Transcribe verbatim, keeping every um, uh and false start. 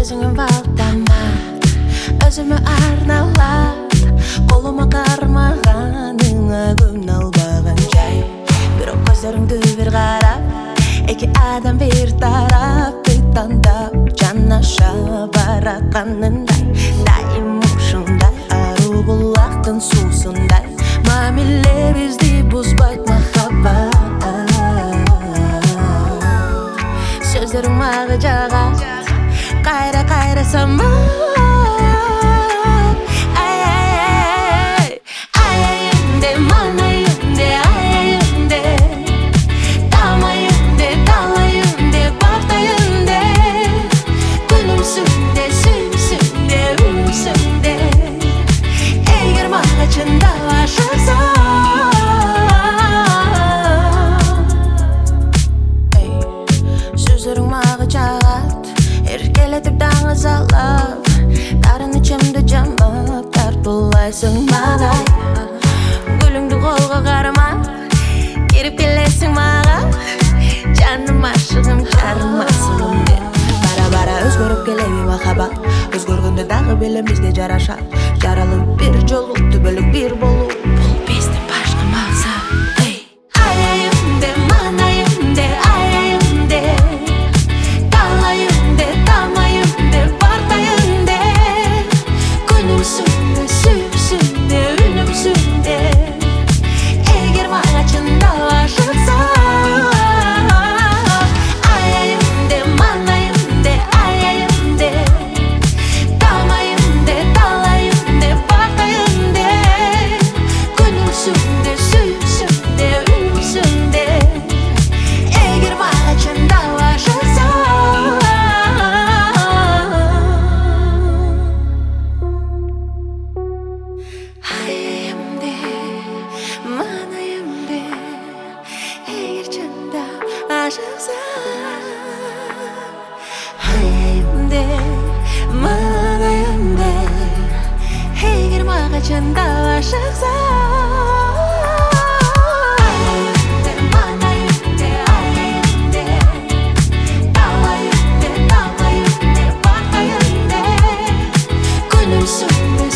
өзіңе бағдамат, өзіме арналат, қолыма қармағаныңа күн албаған жай. Бірақ көздеріңді бір қарап, екі адам бір тарап, таңдап жанаша баратқанындай, дайым ұшындай, ару бұлақтың сусындай, мамиле бізді бұзбайт махаббат. Сөздерің мағы жағат, қайра қайра самат. Сөздерің мағы жағат, еркелетіп таңыз алып, дарын ішімді жамап, тартылайсың маған. Гүліңді қолға қарама, керіп келесің маған. Жаным ашығым, жарым асығым деп, бара-бара өзгөріп келеуі махаббат. Өзгөргенде дағы белем бізге жарашат, жаралып бір жолу, түбілік бір болу, бұл біздің башқа мақсат. Hayalde, manayamde, eğer mağacanda aşıksan. Gönül sönmez